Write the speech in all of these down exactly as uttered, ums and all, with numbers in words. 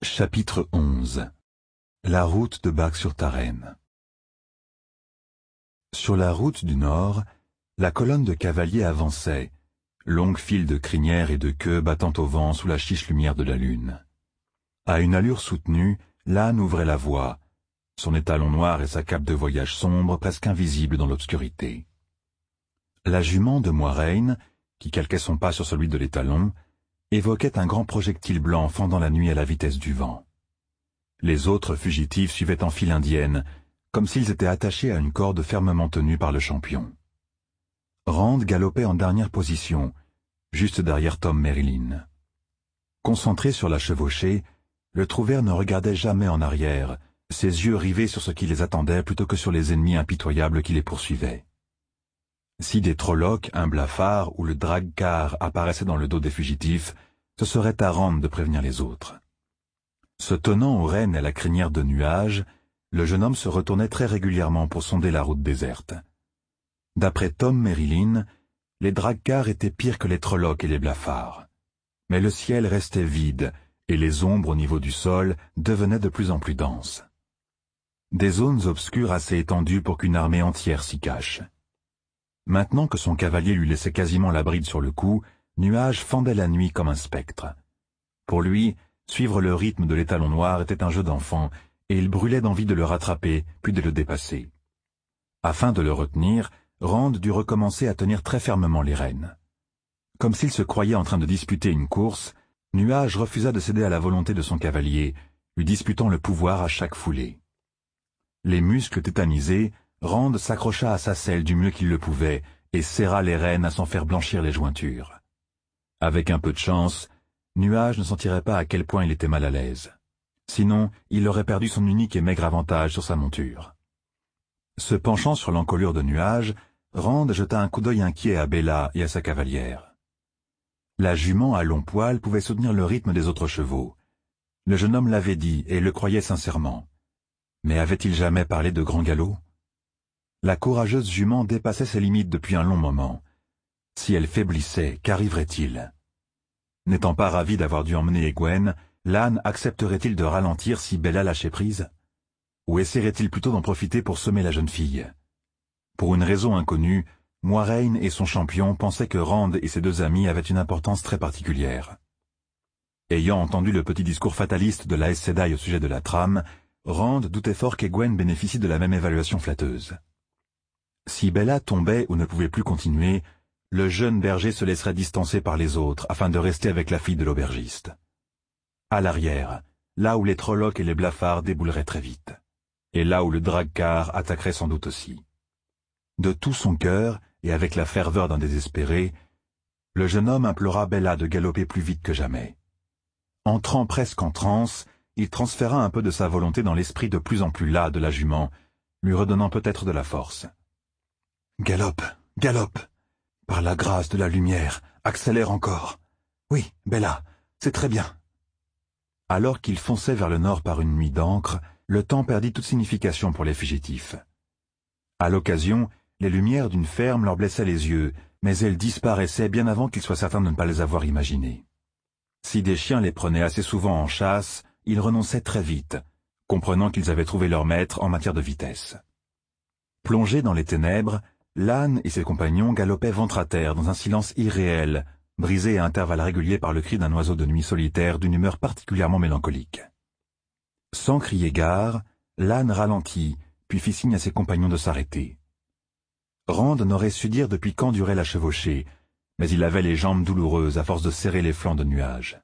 Chapitre onze. La route de Bac-sur-Tarenne. Sur la route du nord, la colonne de cavaliers avançait, longue file de crinières et de queues battant au vent sous la chiche lumière de la lune. À une allure soutenue, l'âne ouvrait la voie, son étalon noir et sa cape de voyage sombre presque invisible dans l'obscurité. La jument de Moiraine, qui calquait son pas sur celui de l'étalon, évoquait un grand projectile blanc fendant la nuit à la vitesse du vent. Les autres fugitifs suivaient en file indienne, comme s'ils étaient attachés à une corde fermement tenue par le champion. Rand galopait en dernière position, juste derrière Tom Merrilin. Concentré sur la chevauchée, le trouvère ne regardait jamais en arrière, ses yeux rivés sur ce qui les attendait plutôt que sur les ennemis impitoyables qui les poursuivaient. Si des trollocs, un blafard ou le dragcar apparaissaient dans le dos des fugitifs, ce serait à Rand de prévenir les autres. Se tenant aux rênes et à la crinière de nuages, le jeune homme se retournait très régulièrement pour sonder la route déserte. D'après Tom Merrilin, les dragcars étaient pires que les trollocs et les blafards. Mais le ciel restait vide, et les ombres au niveau du sol devenaient de plus en plus denses. Des zones obscures assez étendues pour qu'une armée entière s'y cache. Maintenant que son cavalier lui laissait quasiment la bride sur le cou, Nuage fendait la nuit comme un spectre. Pour lui, suivre le rythme de l'étalon noir était un jeu d'enfant, et il brûlait d'envie de le rattraper, puis de le dépasser. Afin de le retenir, Rand dut recommencer à tenir très fermement les rênes. Comme s'il se croyait en train de disputer une course, Nuage refusa de céder à la volonté de son cavalier, lui disputant le pouvoir à chaque foulée. Les muscles tétanisés, Rand s'accrocha à sa selle du mieux qu'il le pouvait et serra les rênes à s'en faire blanchir les jointures. Avec un peu de chance, Nuage ne sentirait pas à quel point il était mal à l'aise. Sinon, il aurait perdu son unique et maigre avantage sur sa monture. Se penchant sur l'encolure de Nuage, Rand jeta un coup d'œil inquiet à Bella et à sa cavalière. La jument à long poil pouvait soutenir le rythme des autres chevaux. Le jeune homme l'avait dit et le croyait sincèrement. Mais avait-il jamais parlé de grand galop? La courageuse jument dépassait ses limites depuis un long moment. Si elle faiblissait, qu'arriverait-il? N'étant pas ravi d'avoir dû emmener Egwene, l'âne accepterait-il de ralentir si Bella lâchait prise? Ou essaierait-il plutôt d'en profiter pour semer la jeune fille? Pour une raison inconnue, Moiraine et son champion pensaient que Rand et ses deux amis avaient une importance très particulière. Ayant entendu le petit discours fataliste de la Aes Sedai au sujet de la trame, Rand doutait fort qu'Egwene bénéficie de la même évaluation flatteuse. Si Bella tombait ou ne pouvait plus continuer, le jeune berger se laisserait distancer par les autres afin de rester avec la fille de l'aubergiste. À l'arrière, là où les trollocs et les blafards débouleraient très vite, et là où le dragcar attaquerait sans doute aussi. De tout son cœur, et avec la ferveur d'un désespéré, le jeune homme implora Bella de galoper plus vite que jamais. Entrant presque en transe, il transféra un peu de sa volonté dans l'esprit de plus en plus las de la jument, lui redonnant peut-être de la force. Galope, galope. Par la grâce de la lumière, accélère encore. Oui, Bella, c'est très bien. Alors qu'il fonçait vers le nord par une nuit d'encre, le temps perdit toute signification pour les fugitifs. À l'occasion, les lumières d'une ferme leur blessaient les yeux, mais elles disparaissaient bien avant qu'ils soient certains de ne pas les avoir imaginées. Si des chiens les prenaient assez souvent en chasse, ils renonçaient très vite, comprenant qu'ils avaient trouvé leur maître en matière de vitesse. Plongés dans les ténèbres, l'âne et ses compagnons galopaient ventre à terre dans un silence irréel, brisé à intervalles réguliers par le cri d'un oiseau de nuit solitaire d'une humeur particulièrement mélancolique. Sans crier gare, l'âne ralentit, puis fit signe à ses compagnons de s'arrêter. Rand n'aurait su dire depuis quand durait la chevauchée, mais il avait les jambes douloureuses à force de serrer les flancs de Nuage.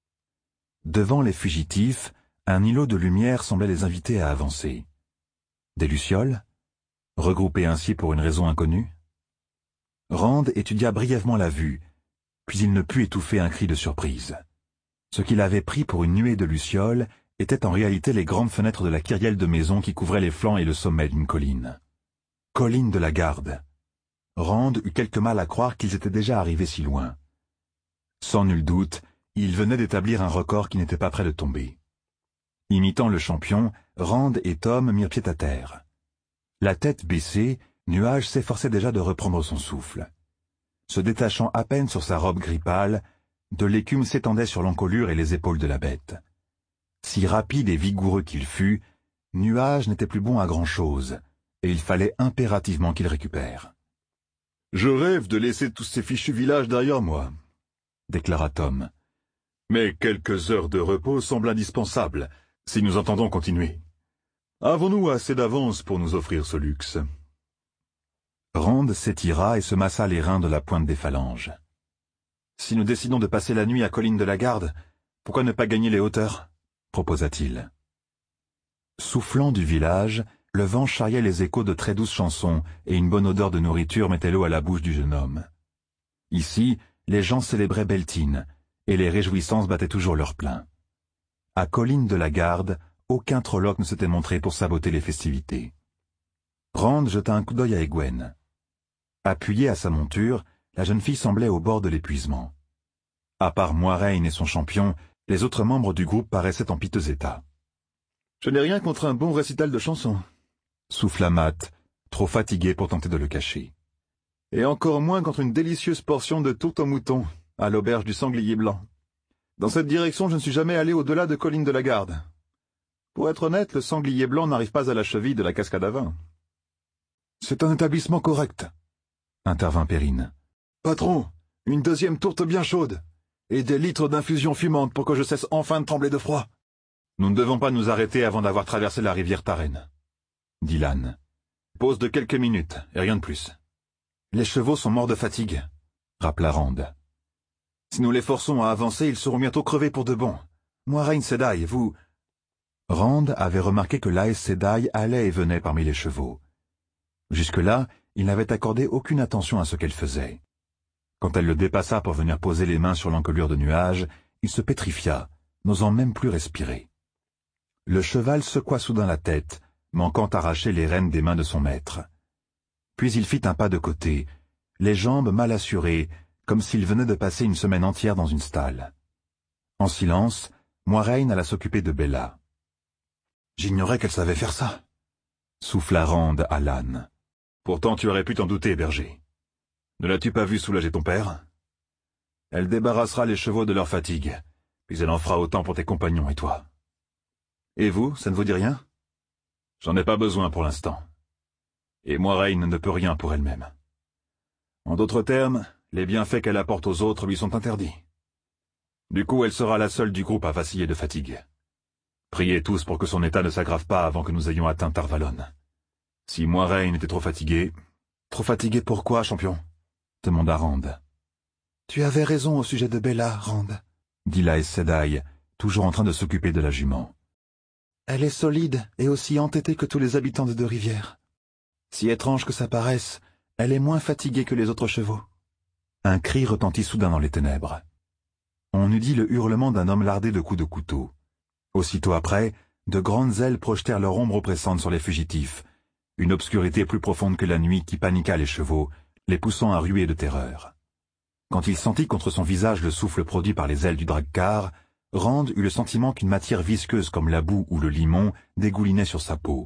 Devant les fugitifs, un îlot de lumière semblait les inviter à avancer. Des lucioles? Regroupés ainsi pour une raison inconnue? Rand étudia brièvement la vue, puis il ne put étouffer un cri de surprise. Ce qu'il avait pris pour une nuée de lucioles étaient en réalité les grandes fenêtres de la kyrielle de maisons qui couvraient les flancs et le sommet d'une colline. Colline de la Garde. Rand eut quelque mal à croire qu'ils étaient déjà arrivés si loin. Sans nul doute, il venait d'établir un record qui n'était pas près de tomber. Imitant le champion, Rand et Tom mirent pied à terre. La tête baissée, Nuage s'efforçait déjà de reprendre son souffle. Se détachant à peine sur sa robe gris pâle, de l'écume s'étendait sur l'encolure et les épaules de la bête. Si rapide et vigoureux qu'il fût, Nuage n'était plus bon à grand-chose, et il fallait impérativement qu'il récupère. « Je rêve de laisser tous ces fichus villages derrière moi, » déclara Tom. « Mais quelques heures de repos semblent indispensables, si nous entendons continuer. Avons-nous assez d'avance pour nous offrir ce luxe ?» Rand s'étira et se massa les reins de la pointe des phalanges. « Si nous décidons de passer la nuit à Colline de la Garde, pourquoi ne pas gagner les hauteurs ?» proposa-t-il. Soufflant du village, le vent charriait les échos de très douces chansons et une bonne odeur de nourriture mettait l'eau à la bouche du jeune homme. Ici, les gens célébraient Beltane, et les réjouissances battaient toujours leur plein. À Colline de la Garde, aucun trolloc ne s'était montré pour saboter les festivités. Rand jeta un coup d'œil à Egwene. Appuyée à sa monture, la jeune fille semblait au bord de l'épuisement. À part Moiraine et son champion, les autres membres du groupe paraissaient en piteux état. « Je n'ai rien contre un bon récital de chansons, » souffla Matt, trop fatigué pour tenter de le cacher. « Et encore moins contre une délicieuse portion de tourte au mouton, à l'auberge du Sanglier Blanc. Dans cette direction, je ne suis jamais allé au-delà de Colline de la Garde. Pour être honnête, le Sanglier Blanc n'arrive pas à la cheville de la cascade à vin. »« C'est un établissement correct, » intervint Perrine. « Patron, une deuxième tourte bien chaude, et des litres d'infusion fumante pour que je cesse enfin de trembler de froid. » « Nous ne devons pas nous arrêter avant d'avoir traversé la rivière Tarenne, » dit Lan. « Pause de quelques minutes, et rien de plus. »« Les chevaux sont morts de fatigue, » rappela Rand. « Si nous les forçons à avancer, ils seront bientôt crevés pour de bon. Moiraine Sedai, vous... » Rand avait remarqué que l'Aes Sedai allait et venait parmi les chevaux. Jusque-là, il n'avait accordé aucune attention à ce qu'elle faisait. Quand elle le dépassa pour venir poser les mains sur l'encolure de Nuage, il se pétrifia, n'osant même plus respirer. Le cheval secoua soudain la tête, manquant arracher les rênes des mains de son maître. Puis il fit un pas de côté, les jambes mal assurées, comme s'il venait de passer une semaine entière dans une stalle. En silence, Moiraine alla s'occuper de Bella. « J'ignorais qu'elle savait faire ça, » souffla Rand à Lan. « Pourtant tu aurais pu t'en douter, berger. Ne l'as-tu pas vu soulager ton père? Elle débarrassera les chevaux de leur fatigue, puis elle en fera autant pour tes compagnons et toi. Et vous, ça ne vous dit rien? J'en ai pas besoin pour l'instant. Et Moiraine ne peut rien pour elle-même. En d'autres termes, les bienfaits qu'elle apporte aux autres lui sont interdits. Du coup, elle sera la seule du groupe à vaciller de fatigue. Priez tous pour que son état ne s'aggrave pas avant que nous ayons atteint Tarvalon. Si Moiraine était trop fatiguée... Trop fatiguée pourquoi, champion? Demanda Rand. Tu avais raison au sujet de Bella, Rand, dit l'Aes Sedai, toujours en train de s'occuper de la jument. Elle est solide et aussi entêtée que tous les habitants de Deux-Rivières. Si étrange que ça paraisse, elle est moins fatiguée que les autres chevaux. Un cri retentit soudain dans les ténèbres. On eût dit le hurlement d'un homme lardé de coups de couteau. Aussitôt après, de grandes ailes projetèrent leur ombre oppressante sur les fugitifs, une obscurité plus profonde que la nuit qui paniqua les chevaux, les poussant à ruer de terreur. Quand il sentit contre son visage le souffle produit par les ailes du Drakkar, Rand eut le sentiment qu'une matière visqueuse comme la boue ou le limon dégoulinait sur sa peau.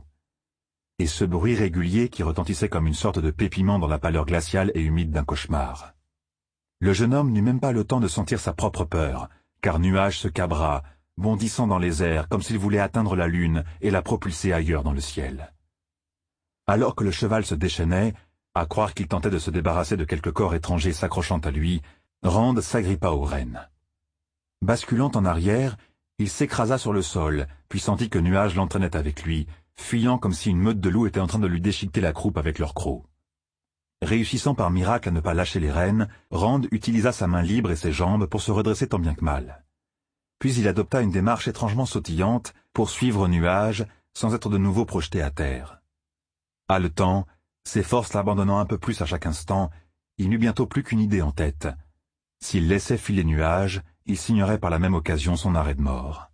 Et ce bruit régulier qui retentissait comme une sorte de pépiment dans la pâleur glaciale et humide d'un cauchemar. Le jeune homme n'eut même pas le temps de sentir sa propre peur, car Nuage se cabra, bondissant dans les airs comme s'il voulait atteindre la lune et la propulser ailleurs dans le ciel. Alors que le cheval se déchaînait, à croire qu'il tentait de se débarrasser de quelque corps étranger s'accrochant à lui, Rand s'agrippa aux rênes. Basculant en arrière, il s'écrasa sur le sol, puis sentit que Nuage l'entraînait avec lui, fuyant comme si une meute de loups était en train de lui déchiqueter la croupe avec leurs crocs. Réussissant par miracle à ne pas lâcher les rênes, Rand utilisa sa main libre et ses jambes pour se redresser tant bien que mal. Puis il adopta une démarche étrangement sautillante pour suivre Nuage, sans être de nouveau projeté à terre. Haletant, ses forces l'abandonnant un peu plus à chaque instant, il n'eut bientôt plus qu'une idée en tête. S'il laissait filer Nuage, il signerait par la même occasion son arrêt de mort.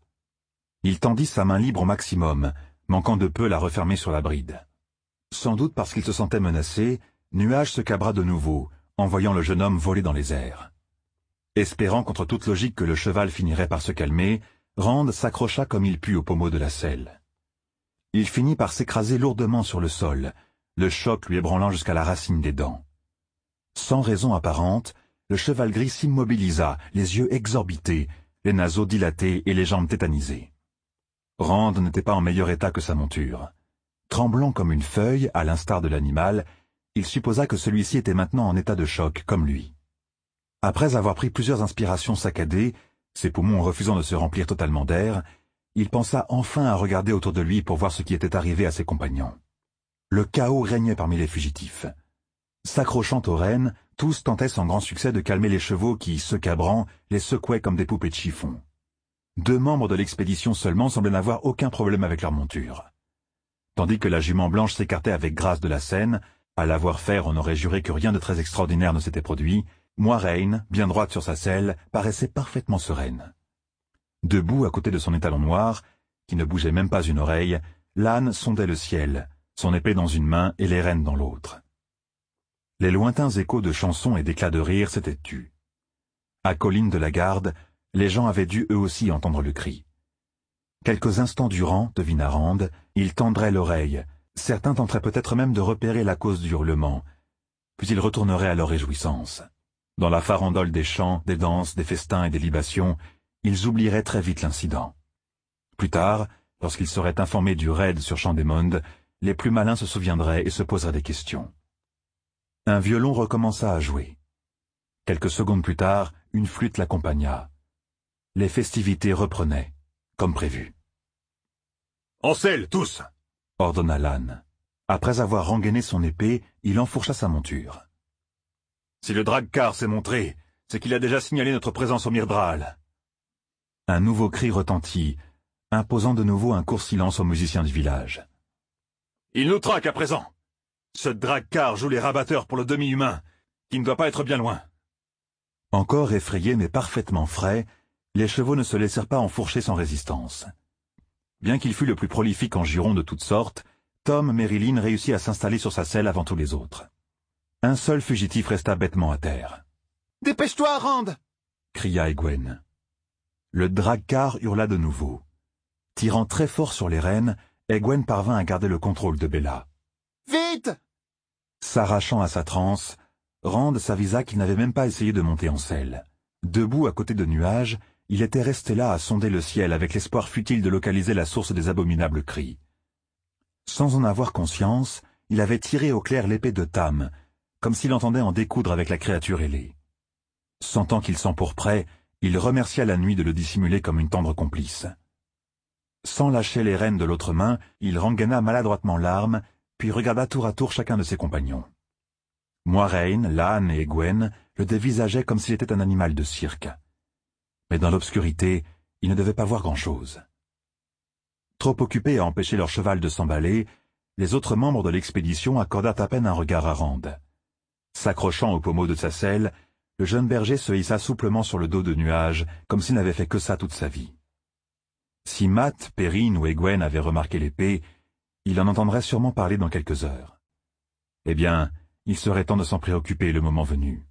Il tendit sa main libre au maximum, manquant de peu la refermer sur la bride. Sans doute parce qu'il se sentait menacé, Nuage se cabra de nouveau, en voyant le jeune homme voler dans les airs. Espérant contre toute logique que le cheval finirait par se calmer, Rand s'accrocha comme il put au pommeau de la selle. Il finit par s'écraser lourdement sur le sol, le choc lui ébranlant jusqu'à la racine des dents. Sans raison apparente, le cheval gris s'immobilisa, les yeux exorbités, les naseaux dilatés et les jambes tétanisées. Rand n'était pas en meilleur état que sa monture. Tremblant comme une feuille, à l'instar de l'animal, il supposa que celui-ci était maintenant en état de choc, comme lui. Après avoir pris plusieurs inspirations saccadées, ses poumons refusant de se remplir totalement d'air, il pensa enfin à regarder autour de lui pour voir ce qui était arrivé à ses compagnons. Le chaos régnait parmi les fugitifs. S'accrochant aux rênes, tous tentaient sans grand succès de calmer les chevaux qui, se cabrant, les secouaient comme des poupées de chiffon. Deux membres de l'expédition seulement semblaient n'avoir aucun problème avec leur monture. Tandis que la jument blanche s'écartait avec grâce de la scène, à la voir faire on aurait juré que rien de très extraordinaire ne s'était produit, Moiraine, bien droite sur sa selle, paraissait parfaitement sereine. Debout à côté de son étalon noir, qui ne bougeait même pas une oreille, l'âne sondait le ciel, son épée dans une main et les rênes dans l'autre. Les lointains échos de chansons et d'éclats de rire s'étaient tus. À Colline de la Garde, les gens avaient dû eux aussi entendre le cri. Quelques instants durant, devina Rand, ils tendraient l'oreille, certains tenteraient peut-être même de repérer la cause du hurlement, puis ils retourneraient à leur réjouissance. Dans la farandole des chants, des danses, des festins et des libations, ils oublieraient très vite l'incident. Plus tard, lorsqu'ils seraient informés du raid sur Champ-des-Mondes, les plus malins se souviendraient et se poseraient des questions. Un violon recommença à jouer. Quelques secondes plus tard, une flûte l'accompagna. Les festivités reprenaient, comme prévu. « En selle, tous !» ordonna l'âne. Après avoir rengainé son épée, il enfourcha sa monture. « Si le Dragcar s'est montré, c'est qu'il a déjà signalé notre présence au Myrddraal. » Un nouveau cri retentit, imposant de nouveau un court silence aux musiciens du village. « Il nous traque à présent. Ce Dragcar joue les rabatteurs pour le demi-humain, qui ne doit pas être bien loin. » Encore effrayés mais parfaitement frais, les chevaux ne se laissèrent pas enfourcher sans résistance. Bien qu'il fût le plus prolifique en jurons de toutes sortes, Tom Merrilin réussit à s'installer sur sa selle avant tous les autres. Un seul fugitif resta bêtement à terre. « Dépêche-toi, Rand !» cria Egwene. Le Dragcar hurla de nouveau. Tirant très fort sur les rênes, Egwene parvint à garder le contrôle de Bella. « Vite !» S'arrachant à sa transe, Rand s'avisa qu'il n'avait même pas essayé de monter en selle. Debout à côté de Nuage, il était resté là à sonder le ciel avec l'espoir futile de localiser la source des abominables cris. Sans en avoir conscience, il avait tiré au clair l'épée de Tam, comme s'il entendait en découdre avec la créature ailée. Sentant qu'il s'empourprait, il remercia la nuit de le dissimuler comme une tendre complice. Sans lâcher les rênes de l'autre main, il rengaina maladroitement l'arme, puis regarda tour à tour chacun de ses compagnons. Moiraine, l'âne et Egwene le dévisageaient comme s'il était un animal de cirque. Mais dans l'obscurité, il ne devait pas voir grand-chose. Trop occupés à empêcher leur cheval de s'emballer, les autres membres de l'expédition accordèrent à peine un regard à Rand. S'accrochant au pommeau de sa selle, le jeune berger se hissa souplement sur le dos de Nuage, comme s'il n'avait fait que ça toute sa vie. Si Matt, Perrine ou Egwene avaient remarqué l'épée, il en entendrait sûrement parler dans quelques heures. Eh bien, il serait temps de s'en préoccuper le moment venu.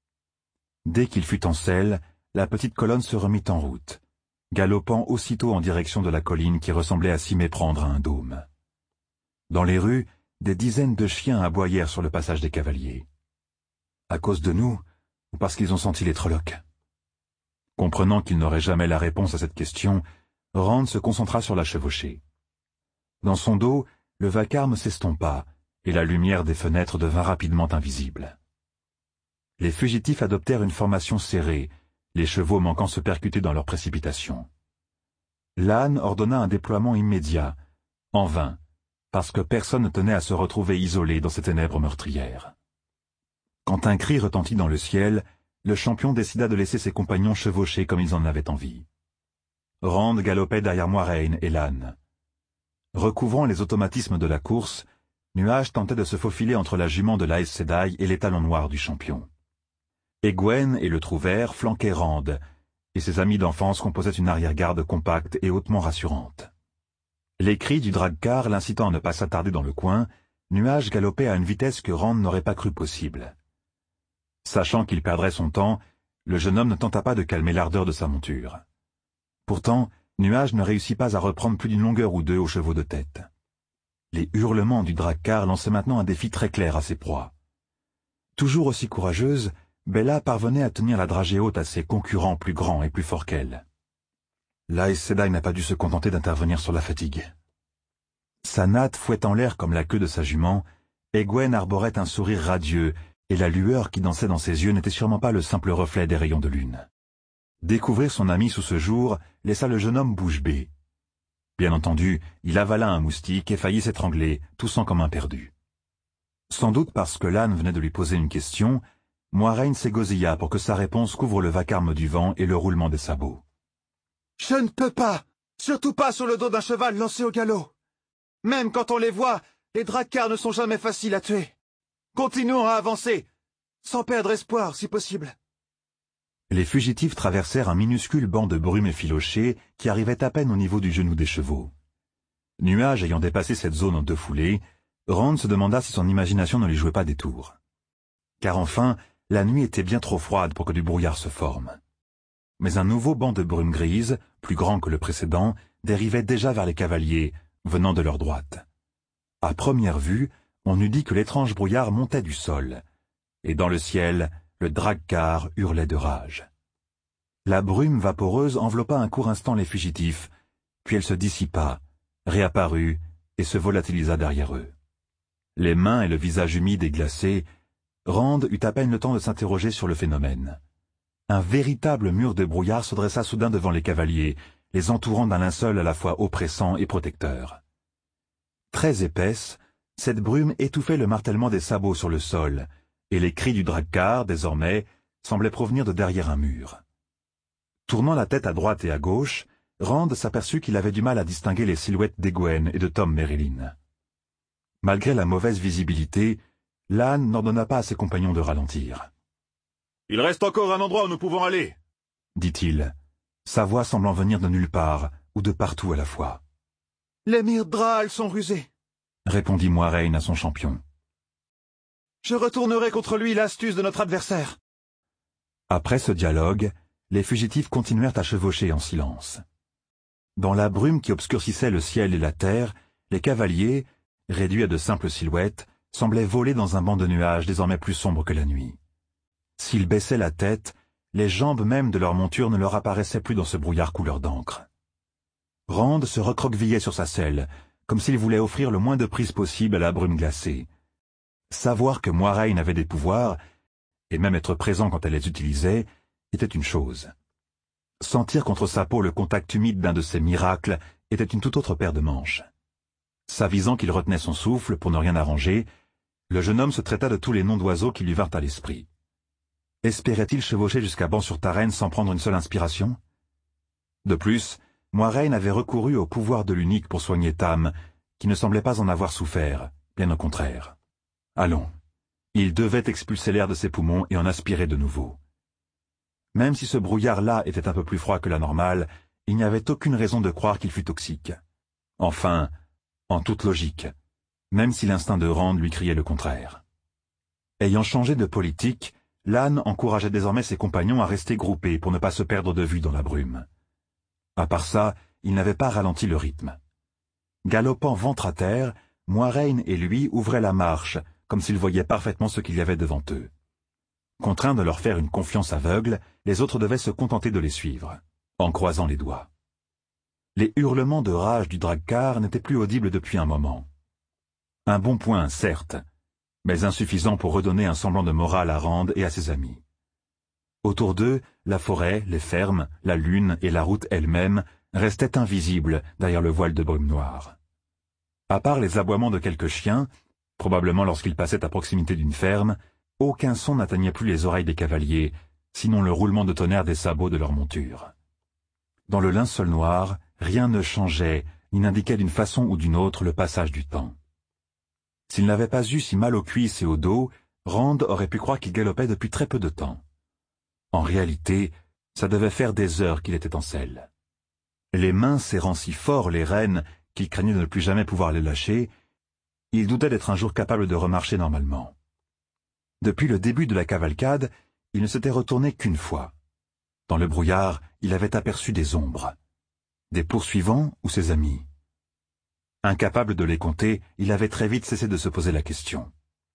Dès qu'il fut en selle, la petite colonne se remit en route, galopant aussitôt en direction de la colline qui ressemblait à s'y méprendre à un dôme. Dans les rues, des dizaines de chiens aboyèrent sur le passage des cavaliers. À cause de nous, ou parce qu'ils ont senti les trollocs? Comprenant qu'il n'aurait jamais la réponse à cette question, Rand se concentra sur la chevauchée. Dans son dos, le vacarme s'estompa, et la lumière des fenêtres devint rapidement invisible. Les fugitifs adoptèrent une formation serrée, les chevaux manquant se percuter dans leur précipitation. L'âne ordonna un déploiement immédiat, en vain, parce que personne ne tenait à se retrouver isolé dans ces ténèbres meurtrières. Quand un cri retentit dans le ciel, le champion décida de laisser ses compagnons chevaucher comme ils en avaient envie. Rand galopait derrière Moiraine et l'âne. Recouvrant les automatismes de la course, Nuage tentait de se faufiler entre la jument de l'Aes Sedai et les talons noirs du champion. Egwene et le Trouvert flanquaient Rand, et ses amis d'enfance composaient une arrière-garde compacte et hautement rassurante. Les cris du Dragcar l'incitant à ne pas s'attarder dans le coin, Nuage galopait à une vitesse que Rand n'aurait pas cru possible. Sachant qu'il perdrait son temps, le jeune homme ne tenta pas de calmer l'ardeur de sa monture. Pourtant, Nuage ne réussit pas à reprendre plus d'une longueur ou deux aux chevaux de tête. Les hurlements du Dragcar lançaient maintenant un défi très clair à ses proies. Toujours aussi courageuse, Bella parvenait à tenir la dragée haute à ses concurrents plus grands et plus forts qu'elle. l'Aes Sedai n'a pas dû se contenter d'intervenir sur la fatigue. Sa natte fouettant l'air comme la queue de sa jument, Egwene arborait un sourire radieux, et la lueur qui dansait dans ses yeux n'était sûrement pas le simple reflet des rayons de lune. Découvrir son ami sous ce jour laissa le jeune homme bouche bée. Bien entendu, il avala un moustique et faillit s'étrangler, toussant comme un perdu. Sans doute parce que l'âne venait de lui poser une question, Moiraine s'égosilla pour que sa réponse couvre le vacarme du vent et le roulement des sabots. « Je ne peux pas, surtout pas sur le dos d'un cheval lancé au galop. Même quand on les voit, les Drakkar ne sont jamais faciles à tuer. Continuons à avancer, sans perdre espoir si possible. » Les fugitifs traversèrent un minuscule banc de brume effilochée qui arrivait à peine au niveau du genou des chevaux. Nuages ayant dépassé cette zone en deux foulées, Rand se demanda si son imagination ne lui jouait pas des tours. Car enfin, la nuit était bien trop froide pour que du brouillard se forme. Mais un nouveau banc de brume grise, plus grand que le précédent, dérivait déjà vers les cavaliers, venant de leur droite. À première vue, on eût dit que l'étrange brouillard montait du sol, et dans le ciel, le Drakkar hurlait de rage. La brume vaporeuse enveloppa un court instant les fugitifs, puis elle se dissipa, réapparut et se volatilisa derrière eux. Les mains et le visage humide et glacé, Rand eut à peine le temps de s'interroger sur le phénomène. Un véritable mur de brouillard se dressa soudain devant les cavaliers, les entourant d'un linceul à la fois oppressant et protecteur. Très épaisse, cette brume étouffait le martèlement des sabots sur le sol, et les cris du Drakkar, désormais, semblaient provenir de derrière un mur. Tournant la tête à droite et à gauche, Rand s'aperçut qu'il avait du mal à distinguer les silhouettes d'Egwene et de Tom Merrilin. Malgré la mauvaise visibilité, l'âne n'ordonna pas à ses compagnons de ralentir. « Il reste encore un endroit où nous pouvons aller, » dit-il, sa voix semblant venir de nulle part, ou de partout à la fois. « Les Myrddraal sont rusés, » répondit Moiraine à son champion. « Je retournerai contre lui l'astuce de notre adversaire. » Après ce dialogue, les fugitifs continuèrent à chevaucher en silence. Dans la brume qui obscurcissait le ciel et la terre, les cavaliers, réduits à de simples silhouettes, semblaient voler dans un banc de nuages désormais plus sombre que la nuit. S'ils baissaient la tête, les jambes même de leur monture ne leur apparaissaient plus dans ce brouillard couleur d'encre. Rand se recroquevillait sur sa selle, comme s'il voulait offrir le moins de prise possible à la brume glacée. Savoir que Moiraine avait des pouvoirs, et même être présent quand elle les utilisait, était une chose. Sentir contre sa peau le contact humide d'un de ces miracles était une toute autre paire de manches. S'avisant qu'il retenait son souffle pour ne rien arranger, le jeune homme se traita de tous les noms d'oiseaux qui lui vinrent à l'esprit. Espérait-il chevaucher jusqu'à Ban-sur-Tarène sans prendre une seule inspiration? De plus, Moiraine avait recouru au pouvoir de l'unique pour soigner Tam, qui ne semblait pas en avoir souffert, bien au contraire. Allons, il devait expulser l'air de ses poumons et en aspirer de nouveau. Même si ce brouillard-là était un peu plus froid que la normale, il n'y avait aucune raison de croire qu'il fût toxique. Enfin, en toute logique, même si l'instinct de Rand lui criait le contraire. Ayant changé de politique, l'âne encourageait désormais ses compagnons à rester groupés pour ne pas se perdre de vue dans la brume. À part ça, il n'avait pas ralenti le rythme. Galopant ventre à terre, Moiraine et lui ouvraient la marche, comme s'ils voyaient parfaitement ce qu'il y avait devant eux. Contraints de leur faire une confiance aveugle, les autres devaient se contenter de les suivre, en croisant les doigts. Les hurlements de rage du Drakkar n'étaient plus audibles depuis un moment. Un bon point, certes, mais insuffisant pour redonner un semblant de morale à Rand et à ses amis. Autour d'eux, la forêt, les fermes, la lune et la route elle-même restaient invisibles derrière le voile de brume noire. À part les aboiements de quelques chiens, probablement lorsqu'ils passaient à proximité d'une ferme, aucun son n'atteignait plus les oreilles des cavaliers, sinon le roulement de tonnerre des sabots de leur monture. Dans le linceul noir, rien ne changeait, ni n'indiquait d'une façon ou d'une autre le passage du temps. S'il n'avait pas eu si mal aux cuisses et au dos, Rand aurait pu croire qu'il galopait depuis très peu de temps. En réalité, ça devait faire des heures qu'il était en selle. Les mains serrant si fort les rênes qu'il craignait de ne plus jamais pouvoir les lâcher, il doutait d'être un jour capable de remarcher normalement. Depuis le début de la cavalcade, il ne s'était retourné qu'une fois. Dans le brouillard, il avait aperçu des ombres. Des poursuivants ou ses amis? Incapable de les compter, il avait très vite cessé de se poser la question.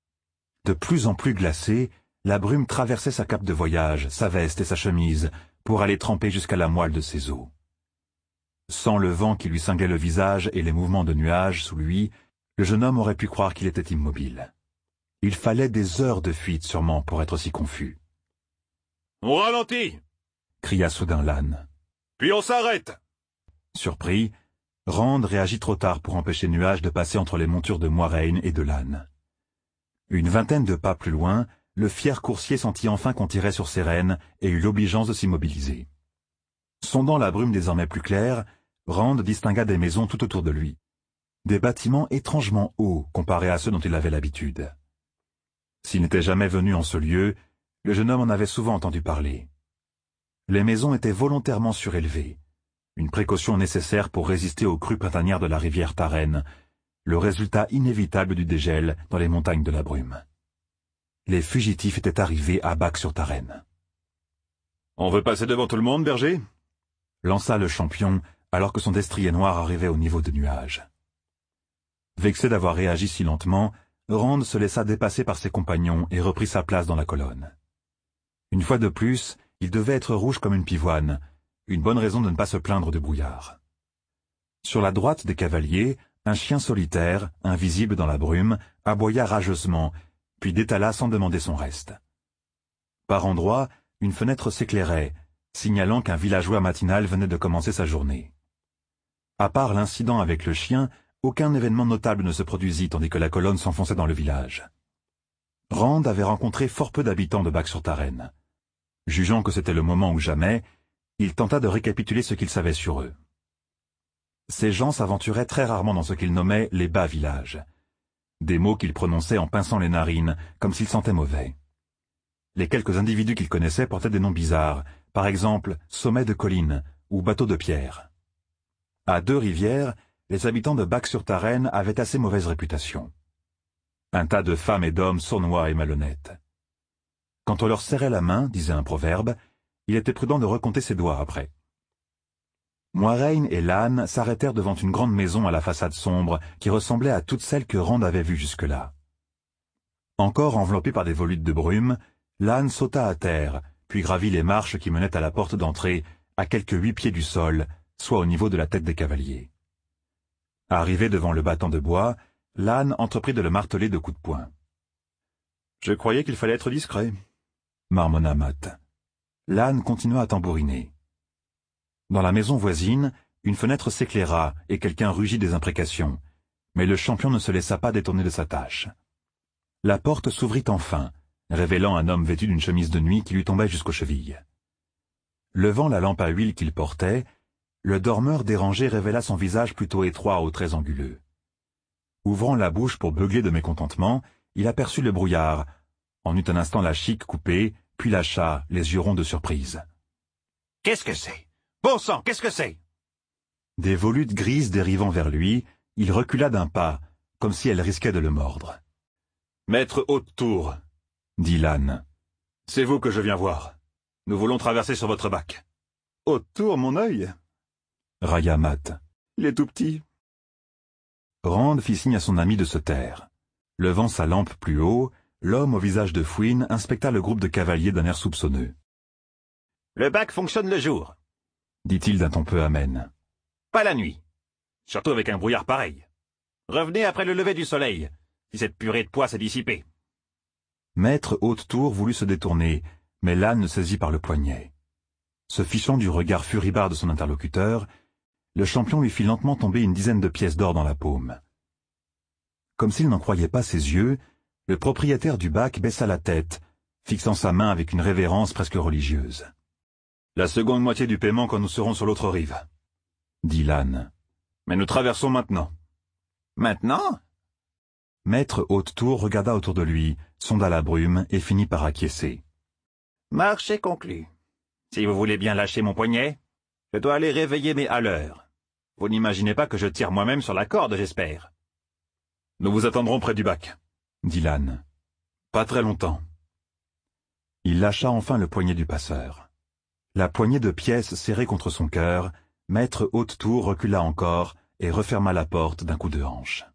De plus en plus glacé, la brume traversait sa cape de voyage, sa veste et sa chemise, pour aller tremper jusqu'à la moelle de ses os. Sans le vent qui lui cinglait le visage et les mouvements de nuages sous lui, le jeune homme aurait pu croire qu'il était immobile. Il fallait des heures de fuite sûrement pour être si confus. « On ralentit !» cria soudain Lannes. « Puis on s'arrête !» Surpris, Rand réagit trop tard pour empêcher Nuage de passer entre les montures de Moiraine et de Lannes. Une vingtaine de pas plus loin, le fier coursier sentit enfin qu'on tirait sur ses rênes et eut l'obligeance de s'immobiliser. Sondant la brume désormais plus claire, Rand distingua des maisons tout autour de lui. Des bâtiments étrangement hauts comparés à ceux dont il avait l'habitude. S'il n'était jamais venu en ce lieu, le jeune homme en avait souvent entendu parler. Les maisons étaient volontairement surélevées, une précaution nécessaire pour résister aux crues printanières de la rivière Tarenne, le résultat inévitable du dégel dans les montagnes de la brume. Les fugitifs étaient arrivés à Bac-sur-Tarenne. « On veut passer devant tout le monde, berger ?» lança le champion, alors que son destrier noir arrivait au niveau de Nuage. Vexé d'avoir réagi si lentement, Rand se laissa dépasser par ses compagnons et reprit sa place dans la colonne. Une fois de plus, il devait être rouge comme une pivoine, une bonne raison de ne pas se plaindre du brouillard. Sur la droite des cavaliers, un chien solitaire, invisible dans la brume, aboya rageusement, puis détala sans demander son reste. Par endroits, une fenêtre s'éclairait, signalant qu'un villageois matinal venait de commencer sa journée. À part l'incident avec le chien, aucun événement notable ne se produisit tandis que la colonne s'enfonçait dans le village. Rand avait rencontré fort peu d'habitants de Bac-sur-Tarenne. Jugeant que c'était le moment ou jamais, il tenta de récapituler ce qu'il savait sur eux. Ces gens s'aventuraient très rarement dans ce qu'ils nommaient les bas villages, des mots qu'ils prononçaient en pinçant les narines, comme s'ils sentaient mauvais. Les quelques individus qu'ils connaissaient portaient des noms bizarres, par exemple Sommet de Colline ou Bateau de Pierre. À Deux-Rivières, les habitants de Bac-sur-Tarenne avaient assez mauvaise réputation. Un tas de femmes et d'hommes sournois et malhonnêtes. Quand on leur serrait la main, disait un proverbe, il était prudent de recompter ses doigts après. Moiraine et Lannes s'arrêtèrent devant une grande maison à la façade sombre qui ressemblait à toutes celles que Rand avait vues jusque-là. Encore enveloppé par des volutes de brume, Lannes sauta à terre, puis gravit les marches qui menaient à la porte d'entrée, à quelques huit pieds du sol, soit au niveau de la tête des cavaliers. Arrivé devant le battant de bois, Lannes entreprit de le marteler de coups de poing. « Je croyais qu'il fallait être discret. » marmonna Mat. Lannes continua à tambouriner. Dans la maison voisine, une fenêtre s'éclaira et quelqu'un rugit des imprécations, mais le champion ne se laissa pas détourner de sa tâche. La porte s'ouvrit enfin, révélant un homme vêtu d'une chemise de nuit qui lui tombait jusqu'aux chevilles. Levant la lampe à huile qu'il portait, le dormeur dérangé révéla son visage plutôt étroit aux traits anguleux. Ouvrant la bouche pour beugler de mécontentement, il aperçut le brouillard, en eut un instant la chique coupée, puis lâcha, les yeux ronds de surprise. « Qu'est-ce que c'est ? Bon sang, qu'est-ce que c'est ?» Des volutes grises dérivant vers lui, il recula d'un pas, comme si elle risquait de le mordre. « Maître Haute-Tour, » dit Lannes. « C'est vous que je viens voir. Nous voulons traverser sur votre bac. »« Haute-Tour, mon œil ?» railla Mat. « Il est tout petit. » Rand fit signe à son ami de se taire. Levant sa lampe plus haut, l'homme au visage de fouine inspecta le groupe de cavaliers d'un air soupçonneux. « Le bac fonctionne le jour, » dit-il d'un ton peu amène. « Pas la nuit. Surtout avec un brouillard pareil. Revenez après le lever du soleil, si cette purée de poids s'est dissipée. » Maître Haute-Tour voulut se détourner, mais Lannes le saisit par le poignet. Se fichant du regard furibard de son interlocuteur, le champion lui fit lentement tomber une dizaine de pièces d'or dans la paume. Comme s'il n'en croyait pas ses yeux, le propriétaire du bac baissa la tête, fixant sa main avec une révérence presque religieuse. « La seconde moitié du paiement quand nous serons sur l'autre rive, » dit Lannes. « Mais nous traversons maintenant. »« Maintenant ?» Maître Haute-Tour regarda autour de lui, sonda la brume et finit par acquiescer. « Marché conclu. Si vous voulez bien lâcher mon poignet, je dois aller réveiller mes haleurs. Vous n'imaginez pas que je tire moi-même sur la corde, j'espère. »« Nous vous attendrons près du bac, » dit Lannes. « Pas très longtemps. » Il lâcha enfin le poignet du passeur. La poignée de pièces serrée contre son cœur, Maître Haute-Tour recula encore et referma la porte d'un coup de hanche.